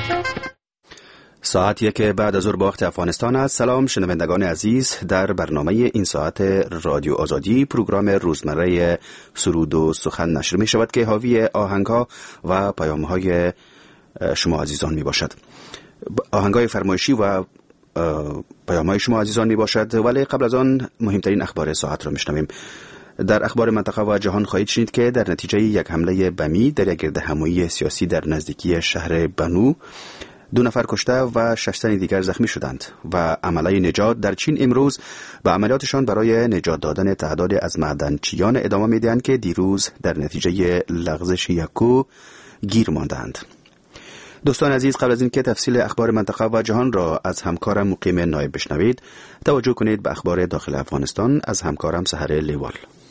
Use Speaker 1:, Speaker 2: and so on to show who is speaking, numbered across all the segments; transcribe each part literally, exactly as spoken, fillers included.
Speaker 1: ساعت یک بعد از ظهر به وقت افغانستان است. سلام شنوندگان عزیز، در برنامه این ساعت رادیو آزادی پروگرام روزمره سرود و سخن نشر می شود که حاوی آهنگ ها و پیام های شما عزیزان می باشد. آهنگ های فرمایشی و پیام های شما عزیزان می باشد، ولی قبل از آن مهمترین اخبار ساعت را می شنویم. در اخبار منطقه و جهان خواهید شنید که در نتیجه یک حمله بمی در یک گردهمایی سیاسی در نزدیکی شهر بنو دو نفر کشته و شش تن دیگر زخمی شدند و عمله نجات در چین امروز به عملیاتشان برای نجات دادن تعداد از معدنچیان ادامه میدهند که دیروز در نتیجه لغزش یکو گیر ماندند. دوستان عزیز، قبل از اینکه تفصیل اخبار منطقه و جهان را از همکارم مقیم نایب بشنوید، توجه کنید به اخبار داخل افغانستان از همکارم سحر لیوال.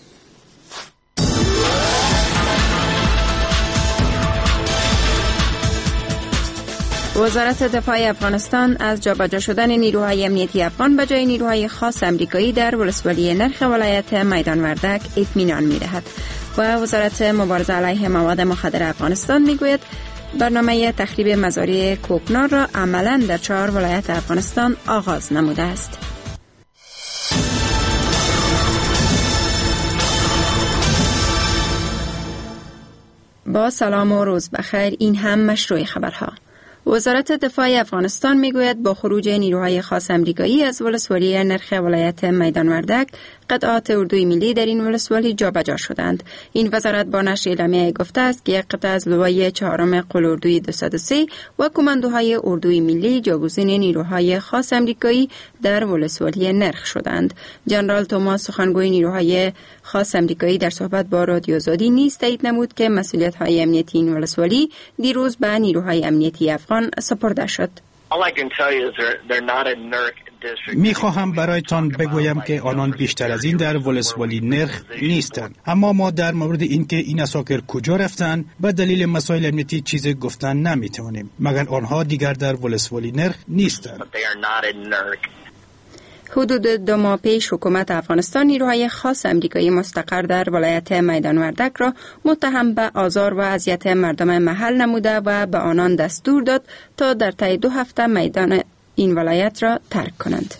Speaker 2: وزارت دفاع افغانستان از جابجا شدن نیروهای امنیتی افغان به جای نیروهای خاص امریکایی در ولسوالی نرخ ولایت میدان وردک اطمینان می‌دهد و وزارت مبارزه علیه مواد مخدر افغانستان میگوید برنامه تخریب مزارع کوکنار را عملاً در چهار ولایت افغانستان آغاز نموده است. با سلام و روز بخیر، این هم مشروع خبرها. وزارت دفاع افغانستان میگوید با خروج نیروهای خاص امریکایی از ولسوالی نرخ ولایت میدان وردک، قطعات اردوی ملی در این ولسوالی جابجا شدند. این وزارت با نشر اعلامیه گفته است که یک قطعه از لوای چهارم قلاردوی دویست و سه و کماندوهای اردوی ملی جاگزین نیروهای خاص امریکایی در ولسوالی نرخ شدند. جنرال توماس، سخنگوی نیروهای خاص امریکایی، در صحبت با رادیو آزادی نیز تایید نمود که مسئولیت‌های امنیتی این ولسوالی دیروز به نیروهای امنیتی افغان سپرده شد.
Speaker 3: می خواهم برایتان بگویم که آنان بیشتر از این در ولسوالی نرخ نیستند، اما ما در مورد اینکه این اساکر کجا رفتند به دلیل مسائل امنیتی چیز گفتن نمی توانیم، مگر آنها دیگر در ولسوالی نرخ نیستند.
Speaker 2: حدود دو ماه پیش حکومت افغانستان نیروهای خاص امریکایی مستقر در ولایت میدان وردک را متهم به آزار و اذیت مردم محل نموده و به آنان دستور داد تا در طی دو هفته میدان این ولایت را ترک کنند.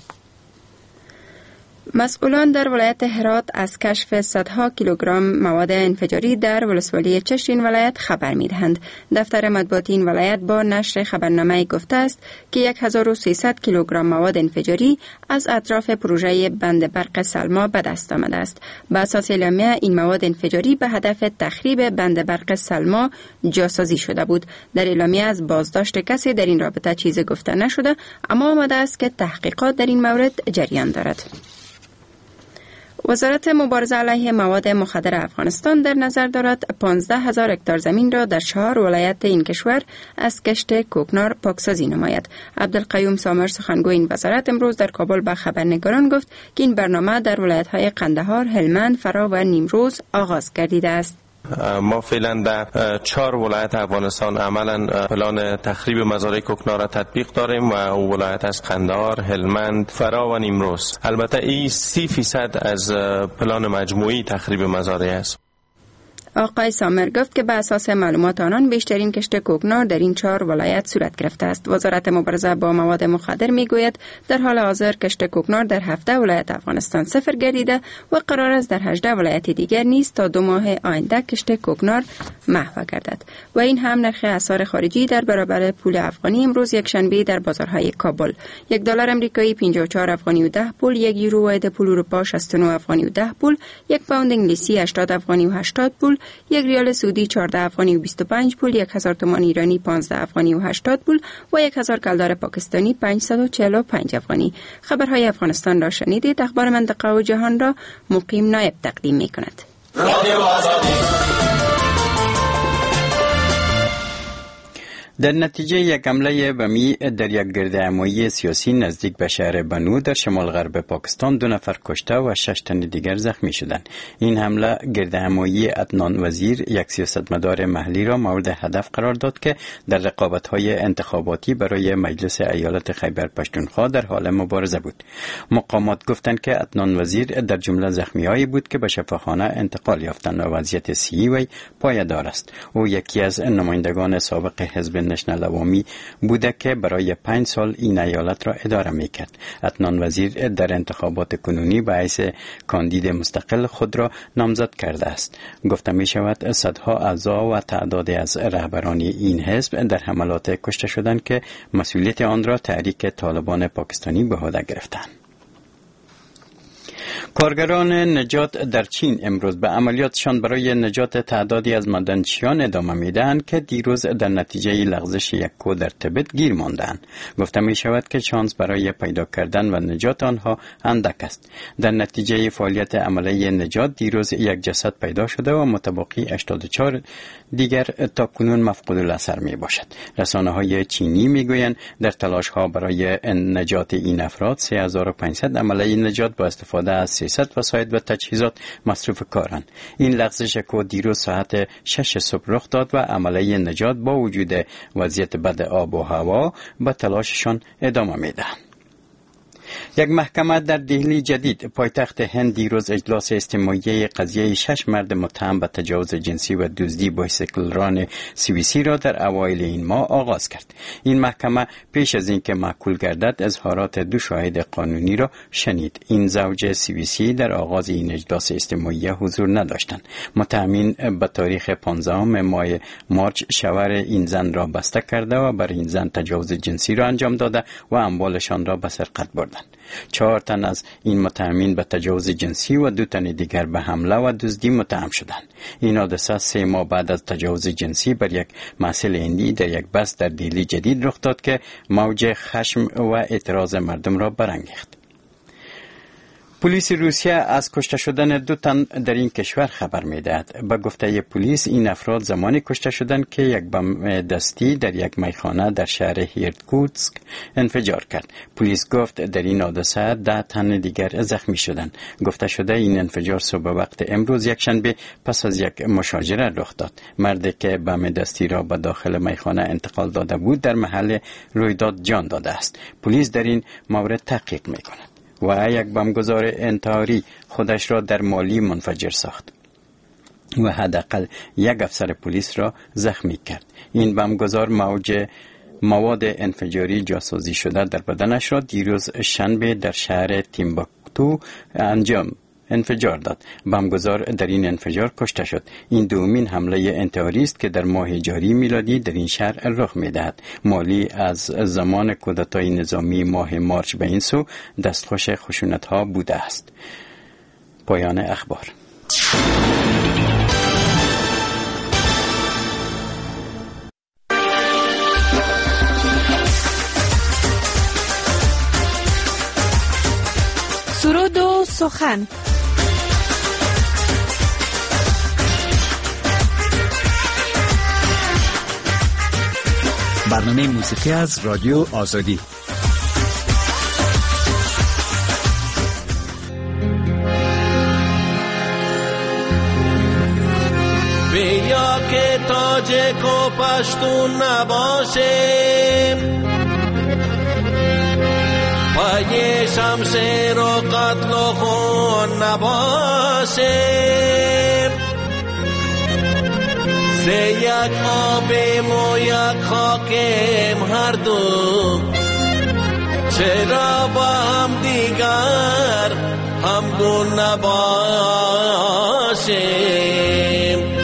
Speaker 2: مسئولان در ولایت هرات از کشف صدها کیلوگرم مواد انفجاری در ولسوالی چشت این ولایت خبر می‌دهند. دفتر مطبوعاتی این ولایت با نشر خبرنامه گفته است که هزار و سیصد کیلوگرم مواد انفجاری از اطراف پروژه بند برق سلما به دست آمده است. بر اساس اعلامیه این مواد انفجاری به هدف تخریب بند برق سلما جاسازی شده بود. در اعلامیه از بازداشت کسی در این رابطه چیزی گفته نشده، اما آمده است که تحقیقات در این مورد جریان دارد. وزارت مبارزه علیه مواد مخدر افغانستان در نظر دارد پانزده هزار هکتار زمین را در چهار ولایت این کشور از کشت کوکنار پاکسازی نماید. عبدالقیوم سامر، سخنگوی این وزارت، امروز در کابل به خبرنگاران گفت که این برنامه در ولایت‌های قندهار، هلمند، فرا و نیمروز آغاز گردیده است.
Speaker 4: ما فعلا در چهار ولایت افغانستان عملا پلان تخریب مزارع کوکنار را تطبیق داریم و او ولایت از قندهار، هلمند، فرا و نیمروز. البته این سی فیصد از پلان مجموعی تخریب مزارع است.
Speaker 2: آقای سامر گفت که به اساس معلومات آنان بیشترین کشت کوکنار در این چهار ولایت صورت گرفته است. وزارت مبارزه با مواد مخدر میگوید در حال حاضر کشت کوکنار در هفده ولایت افغانستان صفر گردیده و قرار است در هجده ولایت دیگر نیز تا دو ماه آینده کشت کوکنار محو گردد. و این هم نرخ اسعار خارجی در برابر پول افغانی امروز یک شنبه در بازارهای کابل: یک دلار آمریکایی پنجاه و چهار افغانی و ده پول، یک یورو و ده پول اروپا شصت و نه افغانی و ده پول، یک پوند انگلیسی هشتاد افغانی و هشتاد پول، یک ریال سعودی چهارده افغانی و بیست و پنج پول، یک هزار تومان ایرانی پانزده افغانی و هشتاد پول و یک هزار کلدار پاکستانی پانصد و چهل و پنج افغانی. خبرهای افغانستان را شنیدید. اخبار منطقه و جهان را مقیم نایب تقدیم می کند.
Speaker 5: در نتیجه یک حمله بمی در یک گردهمایی سیاسی نزدیک به شهر بنو در شمال غرب پاکستان دو نفر کشته و شش تن دیگر زخمی شدند. این حمله گردهمایی عدنان وزیر، یک سیاستمدار محلی را مورد هدف قرار داد که در رقابت‌های انتخاباتی برای مجلس ایالت خیبر پشتونخوا در حال مبارزه بود. مقامات گفتند که عدنان وزیر در جمله زخمی‌هایی بود که به شفاخانه انتقال یافتند و وضعیت صحی وی پایدار است. او یکی از نمایندگان سابق حزب نشنل عوامی بوده که برای پنج سال این ایالت را اداره میکرد. عدنان وزیر در انتخابات کنونی به حیث کاندید مستقل خود را نامزد کرده است. گفته می شود صدها اعضا و تعدادی از رهبران این حزب در حملات کشته شدند که مسئولیت آن را تحریک طالبان پاکستانی به عهده گرفتند. کارگران نجات در چین امروز به عملیاتشان برای نجات تعدادی از معدنچیان ادامه میدهند که دیروز در نتیجه لغزش یک کود در تبت گیر ماندند. گفته می شود که شانس برای پیدا کردن و نجات آنها اندک است. در نتیجه فعالیت عملیه نجات دیروز یک جسد پیدا شده و متبقی هشتاد و چهار دیگر تا کنون مفقود الاثر می باشد. رسانه های چینی می گویند در تلاش ها برای نجات این افراد سه هزار و پانصد عملیه نجات با استفاده از سیصد وسایل و تجهیزات مصروف کارند. این لغزش کود دیروز ساعت شش صبح رخ داد و عملیه نجات با وجود وضعیت بد آب و هوا به تلاششان ادامه می‌دهند. یک محکمه در دهلی جدید پایتخت هند دیروز اجلاس استماعی قضیه شش مرد متهم به تجاوز جنسی و دزدی بایسیکلران سوئیسی را در اوایل این ماه آغاز کرد. این محکمه پیش از اینکه معقول گردد اظهارات دو شاهد قانونی را شنید. این زوج سوئیسی در آغاز این اجلاس استماعی حضور نداشتند. متهمین به تاریخ پانزدهم ماه مارچ شوهر این زن را بسته کرده و بر این زن تجاوز جنسی را انجام داده و اموالشان را به سرقت بردند. چهار تن از این متهمین به تجاوز جنسی و دو تن دیگر به حمله و دزدی متهم شدند. این حادثه سه ماه بعد از تجاوز جنسی بر یک محصل هندی در یک بس در دهلی جدید رخ داد که موج خشم و اعتراض مردم را برانگیخت. پلیس روسیه از کشته شدن دو تن در این کشور خبر می‌دهد. به گفته پلیس این افراد زمانی کشته شدند که یک بم دستی در یک میخانه در شهر ایرکوتسک انفجار کرد. پلیس گفت در این حادثه ده تن دیگر زخمی شدند. گفته شده این انفجار صبح وقت امروز یکشنبه پس از یک مشاجره رخ داد. مردی که بم دستی را به داخل میخانه انتقال داده بود در محل رویداد جان داده است. پلیس در این مورد تحقیق می‌کند. و یک بمبگذار انتحاری خودش را در مالی منفجر ساخت و حداقل یک افسر پلیس را زخمی کرد. این بمبگذار موج مواد انفجاری جاسازی شده در بدنش را دیروز شنبه در شهر تیمباکتو انجام انفجار داد. بمبگذار در این انفجار کشته شد. این دومین حمله انتحاری است که در ماه جاری میلادی در این شهر رخ می‌دهد. مالی از زمان کودتای نظامی ماه مارچ به این سو دستخوش خشونت‌ها بوده است. پایان اخبار.
Speaker 6: سرود و سخن.
Speaker 7: برنامه موسیقی از رادیو آزادی.
Speaker 8: بیا که تاجک و پشتون نباشه، پای شمشیر و قتل و خون نباشه، سه یک آبیم و یک خاکیم هر دو، چرا با هم دیگر همگون نباشیم؟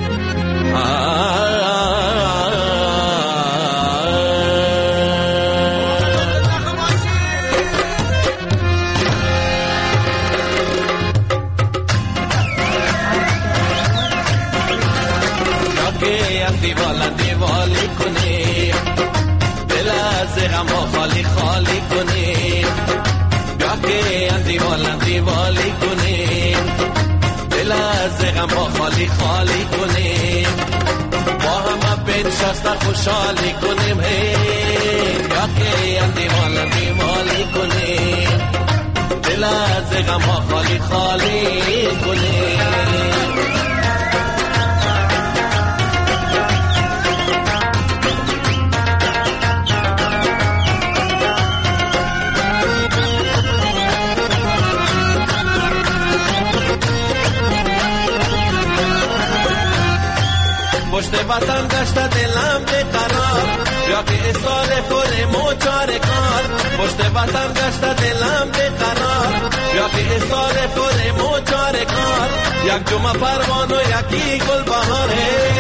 Speaker 8: دیوالا دیوالی کنیم، دل از غم خالی خالی کنیم، بیا که دیوالا دیوالی کنیم، دل از غم خالی خالی کنیم، با هم بنشسته خوشحالی کنیم، هی بیا که دیوالا دیوالی کنیم، دل از غم خالی خالی کنیم. پشت وطن گشت دلم به قرار، سال پر موچار کار پشت وطن گشته دلم به قرار بیا که سال پر موچار کار یک جمعه پروان و یکی گل بهاره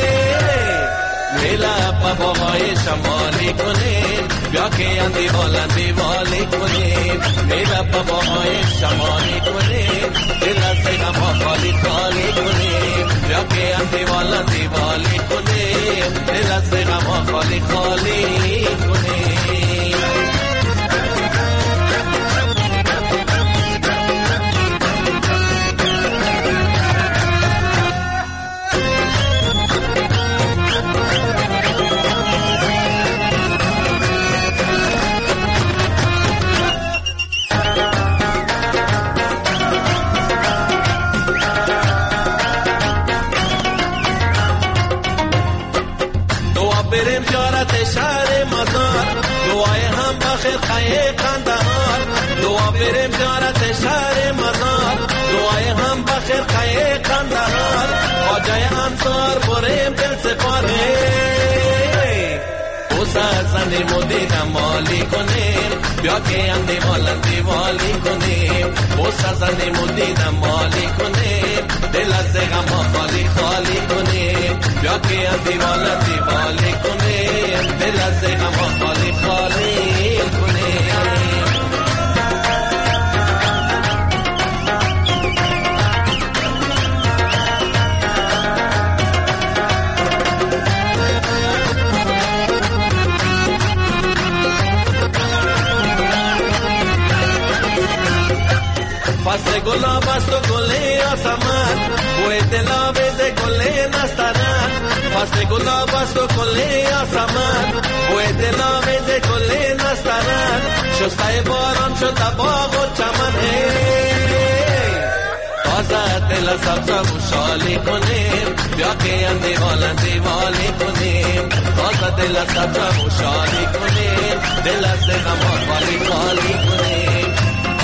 Speaker 8: میلا پاپاهای شمالی کنیم بیا که اندی بالندی والی کنیم میلا پاپاهای شمالی کنیم دل از غم خالی خالی کنیم بیا که اندی بالندی والی کنیم دل از غم خالی خالی کنیم بریم جارت شهر مزار دعای هم بخیر خیه قندهار دعا بریم جارت شهر مزار دعای هم بخیر خیه قندهار خواجه انصار بریم دل سپاره اوسا زنی مدیدم مالی کنیم بیا که اندی مالندی والی کنیم اوسا زنی مدیدم مالی کنیم دل از غم خالی خالی کنیم بیا که اندی مالندی والی کنیم دل از غم خالی خالی کنیم فصل گلاب است و گل آسمان بوی دلاویز گل نسترن فصل گلاب است و گل آسمان بوی دلاویز گل نسترن شسته باران شد باغ و چمن تازه دل سبز و شالی کنیم بیا که اندی والندی والی کنیم تازه دل سبز و شالی کنیم دل از غم خالی خالی کنیم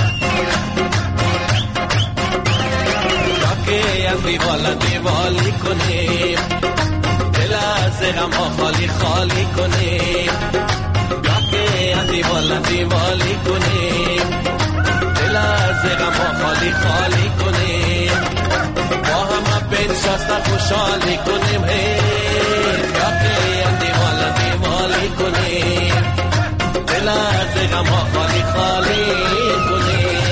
Speaker 8: که اندی والندی والی کنیم دل از غم خالی خالی کنیم بیا که اندی والندی والی کنیم دل از غم خالی خالی کنیم با هم بنشسته خوشحالی کنیم بیا که اندی والندی والی کنیم دل از غم خالی خالی کنیم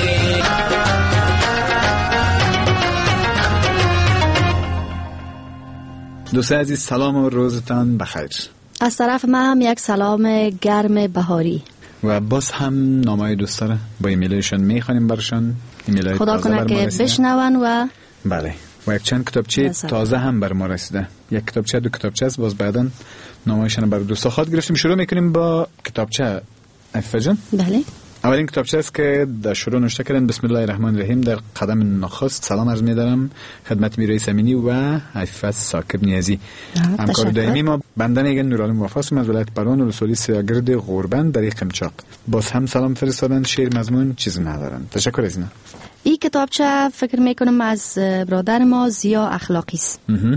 Speaker 9: دوستان عزیز سلام و روزتان بخیر.
Speaker 10: از طرف من هم یک سلام گرم بهاری
Speaker 9: و باز هم نامای دوستا با ایمیلشون میخوانیم برشان ایمیلای
Speaker 10: خدا کنه که بشنون و
Speaker 9: بله و یک چند کتابچه تازه هم بر ما رسیده یک کتابچه دو کتابچه است باز بعدا نامایشان بر دوستا خواهد گرفتیم. شروع میکنیم با کتابچه عفیفه جان.
Speaker 10: بله
Speaker 9: اولین کتابچه است که در شروع نوشته کردن بسم الله الرحمن الرحیم. در قدم نخست سلام عرض می‌دارم خدمت میررئیس امینی و عفیفه ساکب نیازی همکار دائمی ما. بنده میگن نورالم وفاس از ولایت پروان و رسولی سیاگرد غوربند در قمچاق. باز هم سلام فرستادن، شعر مضمون چیزی ندارن. تشکر از اینا.
Speaker 10: این کتابچه فکر میکنم از برادر ما زیا اخلاقی است.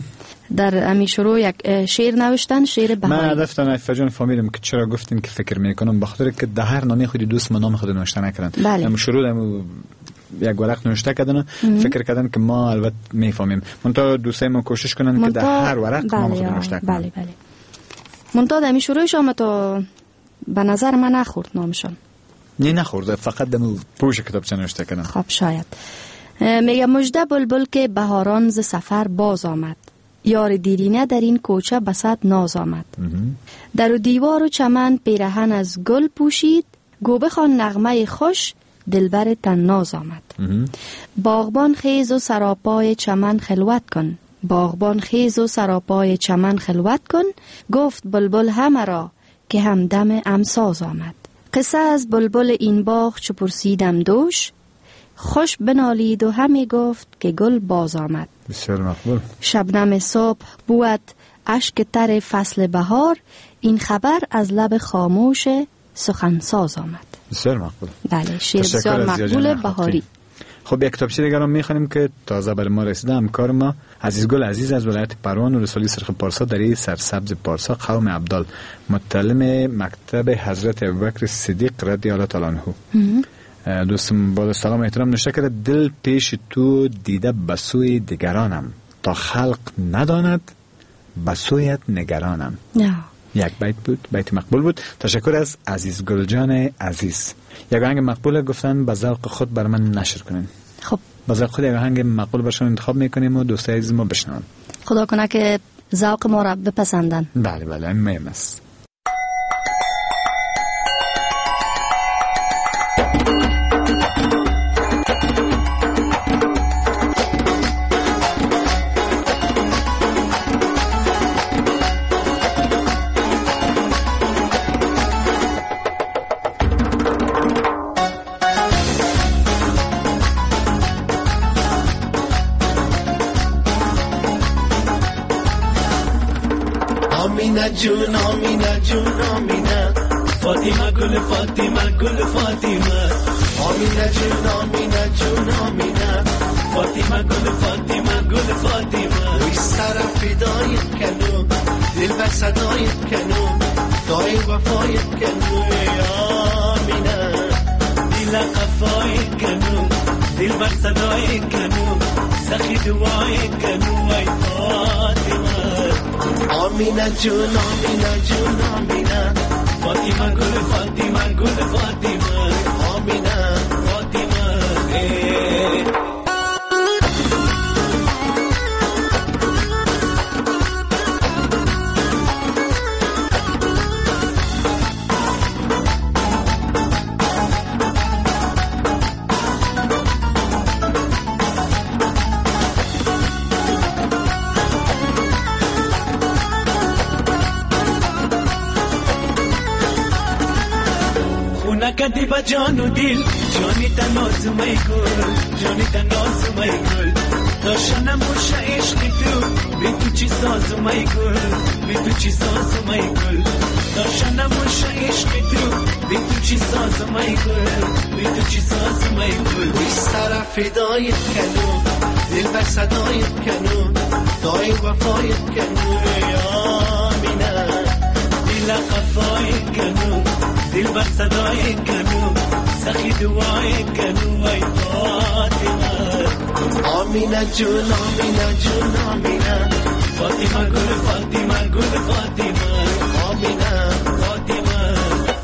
Speaker 10: در امی شروع یک شعر نوشتن، شعر بهایی.
Speaker 9: من هدف دارم عفیفه جان فهمیدم که چرا گفتین که فکر میکنم بخاطر که در هر نامه خودی دوست ما نام خود نوشته نکردن.
Speaker 10: بله.
Speaker 9: اما شروع دم یک ورق نوشته کردن فکر کردن که ما البته میفهمیم. منتها دوستای ما کوشش کنن
Speaker 10: منطقه...
Speaker 9: که در هر ورق
Speaker 10: بله
Speaker 9: نام خود نوشته کنن.
Speaker 10: بله بله. منتها در امی شروعش آمد تو به نظر من نخورد نامشان.
Speaker 9: نه نخورد، فقط دم پوش کتابچه نوشته کردن.
Speaker 10: خب شاید. میگه مژده بلبل که بهاران ز سفر باز آمد، یار دیرینه در این کوچه بسد ناز آمد. در و دیوار و چمن پیرهن از گل پوشید، گو بخوان نغمه خوش دلبر تناز آمد. باغبان خیز و سراپای چمن خلوت کن، باغبان خیز و سراپای چمن خلوت کن، گفت بلبل همه را که همدم امساز آمد. قصه از بلبل این باغ چو پرسیدم دوش، خوش بنالید و همی گفت که گل باز آمد.
Speaker 9: بسیار مقبول.
Speaker 10: شبنم صبح بود اشک تر فصل بهار، این خبر از لب خاموش سخنساز آمد.
Speaker 9: بسیار مقبول.
Speaker 10: بله شعر بسیار مقبول بهاری.
Speaker 9: خب یک کتابچه دیگر رو میخوانیم که تازه بر ما رسیده. همکار ما عزیزگل عزیز از ولایت پروان و رسولی سرخ پارسا در این سرسبز پارسا قوم عبدال، متعلم مکتب حضرت ابوبکر صدیق رضی الله تعالی عنه. دوستم با سلام و احترام نوشته کرده دل پیش تو دیده بسوی دیگرانم، تا خلق نداند بسویت نگرانم.
Speaker 10: نه
Speaker 9: یک بیت بود، بیت مقبول بود. تشکر از عزیز گلجان عزیز. یک آهنگ مقبول گفتن به ذوق خود بر من نشر کنین.
Speaker 10: خب
Speaker 9: به ذوق خود یک آهنگ مقبول برشون انتخاب میکنیم و دوستای عزیز ما بشنون.
Speaker 10: خدا کنه که ذوق ما را بپسندن.
Speaker 9: بله بله مهم است.
Speaker 8: آمینا جون آمینا جون آمینا فاطمه گل فاطمه گل فاطمه آمینا جون آمینا جون آمینا فاطمه گل فاطمه گل فاطمه وی سر فدایت کنو دل بر صدایت کنو دای وفایت کنو آمینا دل قفایت کنو دل بر صدایت کنو سخی دوایت کنو ای فاطمه آمینا جون آمینا جون آمینا فاطمه گل فاطمه گل فاطمه آمینا فاطمه کدی با جان و دل جانی تناز می گل جانی تناز می گل داشتم موش عشقی تو بی تو چی ساز می گل بی تو چی ساز می گل داشتم موش عشقی تو بی تو چی ساز می گل بی تو چی ساز می گل بی سر فدایت کنو دل بر صدایت کنو دای وفایت کنو آمینا دل قفایت کنو دل بر صدای کنو سخی دوای کنو ای فاطمه آمینا جون آمینا جون آمینا فاطمه گل فاطمه گل فاطمه آمینا فاطمه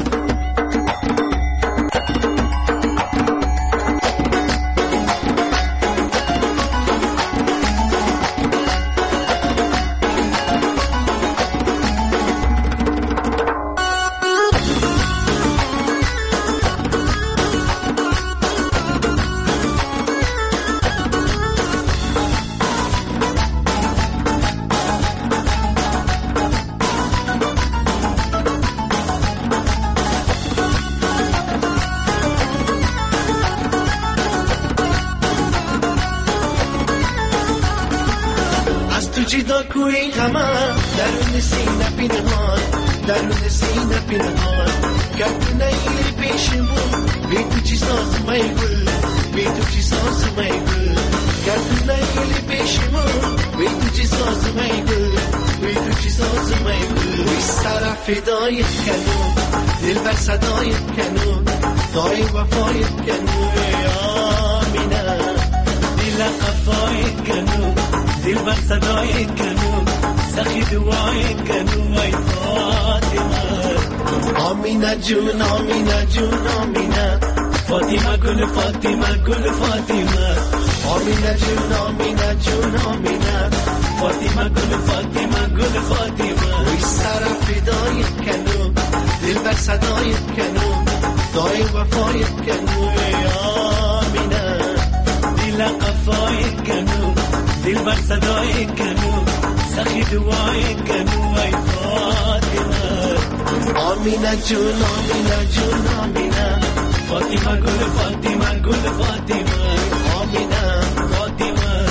Speaker 8: جدا کوی غما درون سینه پنهان درون سینه پنهان گرد نیلی پیشمون بی تو چی ساز می گل بی تو چی ساز می گل گرد نیلی پیشمون بی تو چی ساز می گل بی تو چی ساز می گل بی سر فدایت کنو دل بر صدایت کنو دای وفایت کنو آمینا دل قفایت کنو دل بر صدای کنو سخی دوای کنو ای فاطمه آمینا جون آمینا جون آمینا فاطمه گل فاطمه گل فاطمه آمینا جون آمینا جون آمینا فاطمه گل فاطمه گل فاطمه وی سر فدایت کنو دل بر صدایت کنو دای وفایت کنو آمینا دل قفایت کنو دل بر صدای کنو سخی دوای کنو ای فاطمه آمینا جون آمینا جون آمینا فاطمه گل فاطمه گل فاطمه آمینا فاطمه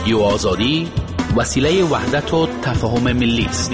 Speaker 11: رادیو آزادی وسیله وحدت و تفاهم ملی است.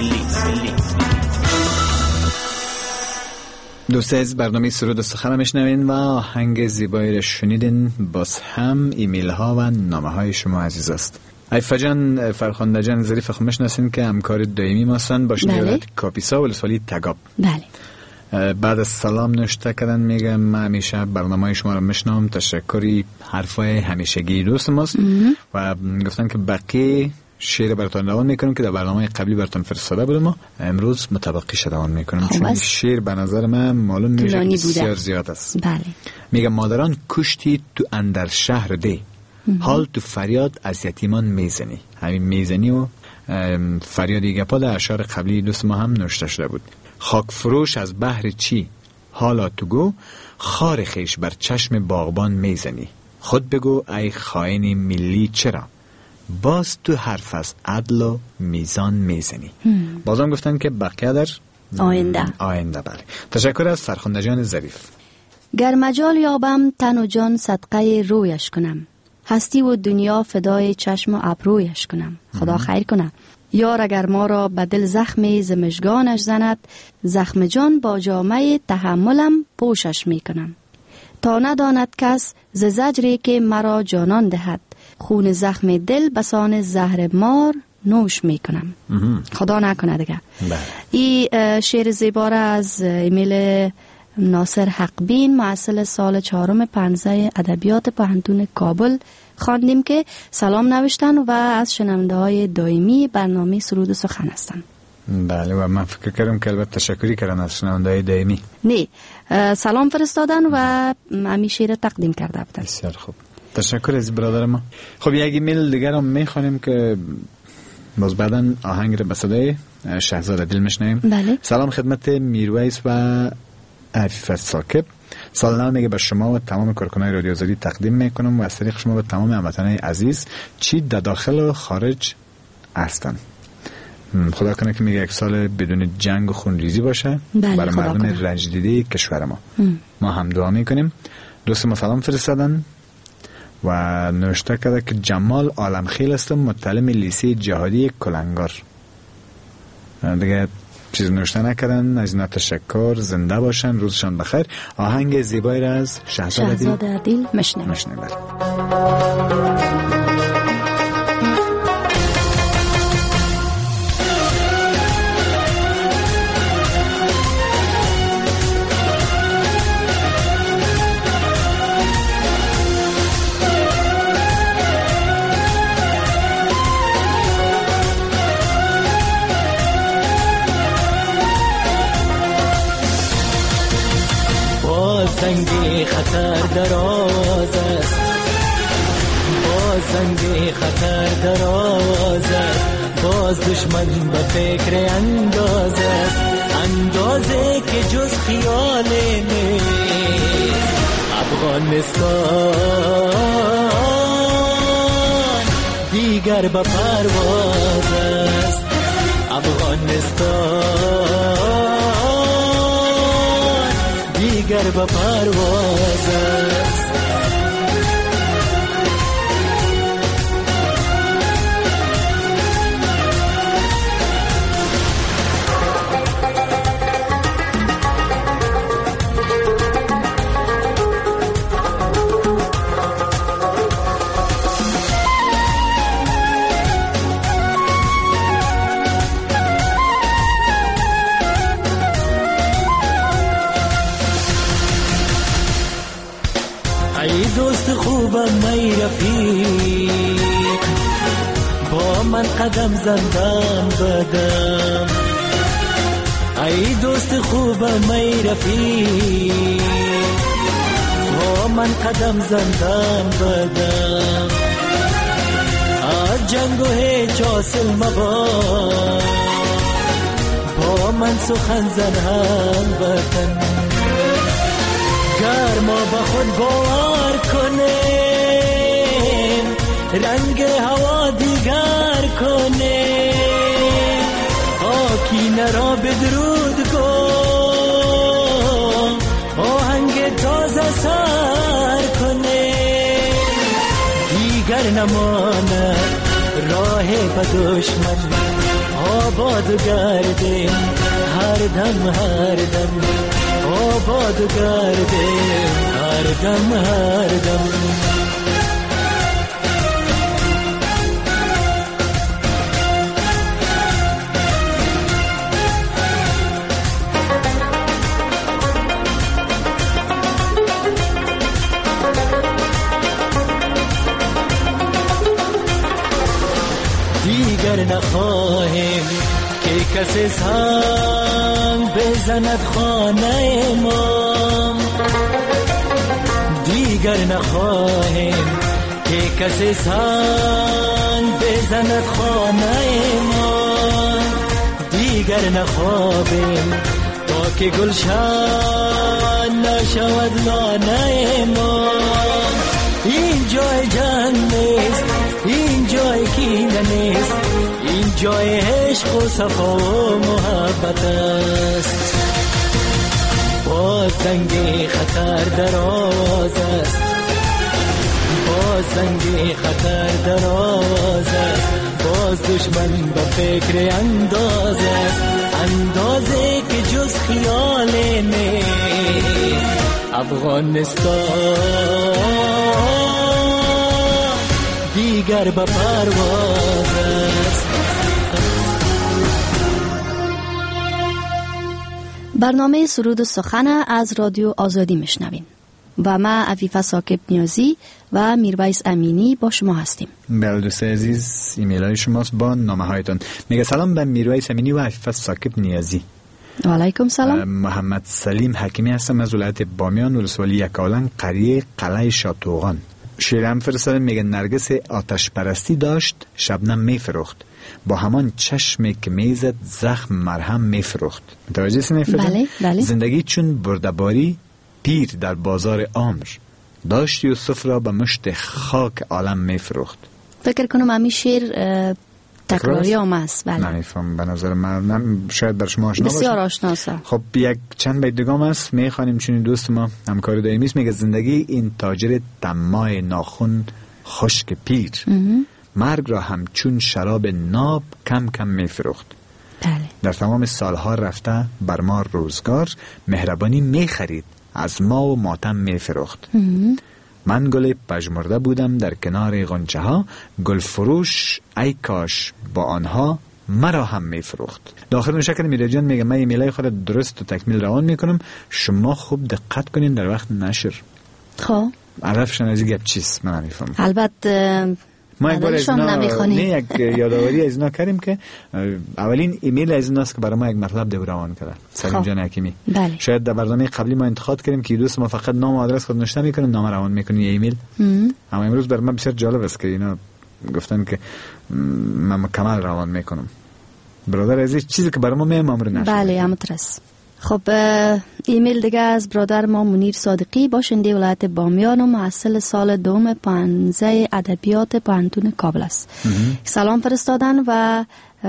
Speaker 9: دوست از برنامه سرود و سخن میشنوین و آهنگ زیبایی را شنیدین. باز هم ایمیل ها و نامه های شما عزیز است. عیفه جان، فرخنده جان ظریف خود میشناسین که همکار دائمی ما هستند. باش نیارد کاپیسا ولسوالی تگاب.
Speaker 10: بله.
Speaker 9: بعد از سلام نوشته کردن میگم من همیشه برنامه شما رو میشنم، تشکری حرفای همیشگی دوست ماست و گفتن که بقیه شعر براتون روان میکنم که در برنامه قبلی براتون فرستاده بودم، امروز متبقی شده روان میکنم چون شعر به نظر من معلوم میشه بسیار زیاد است.
Speaker 10: بله.
Speaker 9: میگم مادران کشتی تو اندر شهر ده، حال تو فریاد از یتیمان میزنی. همین میزنی و فریادی گپا در اشعار قبلی دوست ما هم نوشته شده بود. خاک فروش از بحر چی حالا تو گو، خار خیش بر چشم باغبان میزنی. خود بگو ای خائن ملی چرا، باز تو حرف از عدل و میزان میزنی. بازم گفتن که بقیه در
Speaker 10: آینده.
Speaker 9: آینده بله. تشکر از فرخنده جان ظریف.
Speaker 10: گر مجال یابم تن و جان صدقه رویش کنم، هستی و دنیا فدای چشم و ابرویش کنم. خدا خیر کنه. یار اگر ما را به دل زخمی زمشگانش زند، زخم جان با جامه تحملم پوشش می کنم. تا نداند کس ز زجری که مرا جانان دهد، خون زخم دل بسان زهر مار نوش می کنم. خدا نکنه دیگه. این شعر زیباره از ایمیل ناصر حقبین، محصل سال چهارم پنجه ادبیات پوهنتون کابل خواندیم که سلام نوشتن و از شنونده های دائمی برنامه سرود و سخن هستن.
Speaker 9: بله و من فکر کردم که البته تشکری کردن از شنونده های دائمی.
Speaker 10: نه، سلام فرستادن و همین شعر تقدیم کرده بودن.
Speaker 9: بسیار خوب، تشکر از برادر ما. خب یک ایمیل دیگر هم میخوانیم که باز بعدا آهنگ رو به صدای شهزاد دل میشنیم.
Speaker 10: بله.
Speaker 9: سلام خدمت میرویس و عفیف ساکب. سال نو میگه به شما و تمام کارکنان رادیو آزادی تقدیم میکنم و از طریق شما به تمام هموطنان عزیز چی در داخل و خارج هستن. خدا کنه که میگه یک سال بدون جنگ و خونریزی باشه برای مردم رنج دیده کشور ما. ام. ما هم دعا میکنیم. دوست ما سلام فرستادن و نوشته کرده که جمال عالمخیل هستم، متعلم لیسه جهادی کلنگار. دیگه چیز نوشته نکردن. از اینا تشکر، زنده باشن، روزشان بخیر. آهنگ زیبایی را از شهزاد
Speaker 10: دل مشنیم.
Speaker 9: مشنیم بله.
Speaker 12: زنگ خطر دراز است، باز زنگ خطر دراز است، باز دشمن به فکر انداز است، اندازه که جز خیال نیست. افغانستان دیگر به پرواز است، افغانستان دیگر به پرواز است. ای دوست خوبم ای رفیق، با من قدم زندم بدم. ای دوست خوبم ای رفیق، با من قدم زندم بدم. از جنگ و هیچ حاصل مباد، با من سخن زن هم بدم. گر ما با خود باور کنیم، رنگ هوا دیگر کنیم، آکینه را بدرود کن، آهنگ تازه سر کنیم. دیگر نماند به دشمن آباد گرده هر دم هر دم آباد گرده هر دم هر دم دیگر نخواهیم که کسی سنگ بزند خانه ما دیگر نخواهیم که کسی سنگ بزند خانه ما دیگر نخوابیم تا که گلشن نشود لانه ما این جای جنگ نیست این جای کینه نیست این جای عشق و صفا و محبت است باز زنگ خطر در آواز است باز زنگ خطر در آواز است باز دشمن به فکر انداز است اندازه که جز خیال نیست افغانستان دیگر به پرواز است.
Speaker 10: برنامه سرود و سخن از رادیو آزادی میشنوین و ما عفیفه ساکب نیازی و میرویس امینی با شما هستیم.
Speaker 9: بله دوست عزیز، ایمیل های شماست با نامه هایتون. میگه سلام به میرویس امینی و عفیفه ساکب نیازی.
Speaker 10: و علیکم سلام.
Speaker 9: محمد سلیم حکیمی هستم از ولایت بامیان ولسوالی یکاولنگ قریه قلعه شاتوغان. شیرم فرستادن میگه نرگس آتش پرستی داشت شبنم میفروخت با همان چشمی که میزد زخم مرهم میفروخت. متوجه هستین؟
Speaker 10: بله بله.
Speaker 9: زندگی چون بردباری پیر در بازار عمر داشت یوسف را به مشت خاک عالم میفروخت.
Speaker 10: فکر کنم همین شعر تکراری هم است. بله.
Speaker 9: نمیفهم به نظر من شاید بر شما آشنا باشه.
Speaker 10: بسیار آشناست.
Speaker 9: خب یک چند بیت دیگه است میخوانیم چون دوست ما همکار دائمی است. میگه زندگی این تاجر طماع ناخن خشک پیر مرگ را همچون شراب ناب کم کم میفروخت.
Speaker 10: بله.
Speaker 9: در تمام سالها رفته بر ما روزگار مهربانی میخرید از ما و ماتم میفروخت. من گل پژمرده بودم در کنار غنچه ها گل فروش ای کاش با آنها مرا هم میفروخت. داخل نشکر میره جان میگه من ایمیلای خود درست و تکمیل روان میکنم شما خوب دقت کنین در وقت نشر.
Speaker 10: خب
Speaker 9: عرفشان از این گپ چیست من نمیفهم.
Speaker 10: البته
Speaker 9: ما یک بار از اینا نه یک یادآوری از اینا کردیم که اولین ایمیل از ایناست که برای ما یک مطلب دو روان کرده. سلیم جان حکیمی.
Speaker 10: بله.
Speaker 9: شاید در برنامه قبلی ما انتخاب کردیم که دوست ما فقط نام و آدرس خود نوشته میکنه نام روان میکنه ایمیل. اما امروز بر من بسیار جالب است که اینا گفتن که من مکمل روان میکنم. برادر عزیز چیزی که برای ما میام امر نشه.
Speaker 10: بله امترس. خب ایمیل دیگه از برادر ما منیر صادقی باشنده ولایت بامیان و محصل سال دوم پانزده ادبیات پانتون کابل است. سلام فرستادن و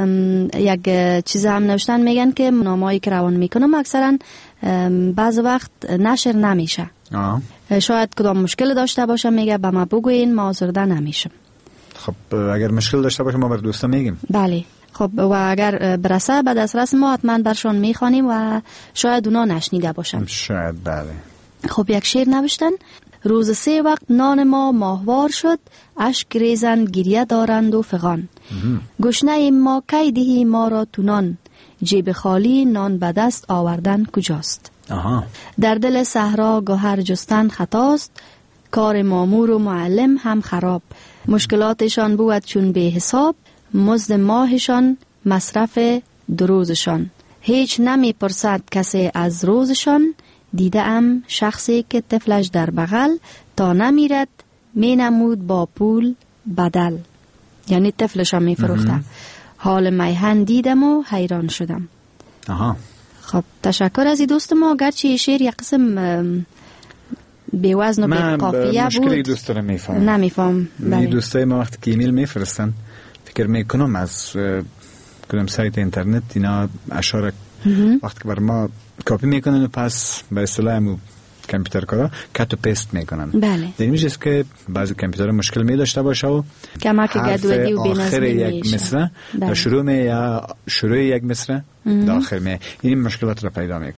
Speaker 10: یک چیز هم نوشتن میگن که نامه‌ای که روان میکنم اکثرا بعض وقت نشر نمیشه.
Speaker 9: آه.
Speaker 10: شاید کدام مشکل داشته باشه میگه به ما بگوین ما آزرده نمیشم.
Speaker 9: خب اگر مشکل داشته باشه ما بر دوستا میگیم.
Speaker 10: بله. خب و اگر برسه به دسترس ما حتما برشان میخوانیم و شاید اونا نشنیده باشن.
Speaker 9: شاید بله.
Speaker 10: خب یک شعر نوشتن روز سه وقت نان ما ماهوار شد اشک ریزن گریه دارند و فغان گشنه ما کی دهی ما را تونان جیب خالی نان به دست آوردن کجاست.
Speaker 9: آها.
Speaker 10: در دل صحرا گوهر جستن خطاست کار مامور و معلم هم خراب مشکلاتشان بود چون به حساب مزد ماهشان مصرف دروزشان هیچ نمی پرسد کسی از روزشان دیده ام شخصی که طفلش در بغل تا نمیرد می نمود با پول بدل یعنی طفلش هم می فروخته. حال میهن دیدم و حیران شدم.
Speaker 9: آها.
Speaker 10: خب تشکر از این دوست ما گرچه شعر یک قسم به وزن و به قافیه بود
Speaker 9: مشکلی دوست دارم میفهم
Speaker 10: نمیفهم.
Speaker 9: این دوستای ما وقتی که ایمیل میفرستن فکر میکنم از کدام سایت اینترنت اینا اشاره وقتی که بر ما کاپی میکنن و پس به اصطلاح کامپیوتر کارا کات و پست میکنن.
Speaker 10: بله.
Speaker 9: در این است که بعضی کامپیوتر مشکل می داشته باشه و
Speaker 10: کمک گدودی و بی‌نظمی
Speaker 9: یک مصرع در شروع می یا شروع یک مصرع در آخر می این مشکلات را پیدا میکنه.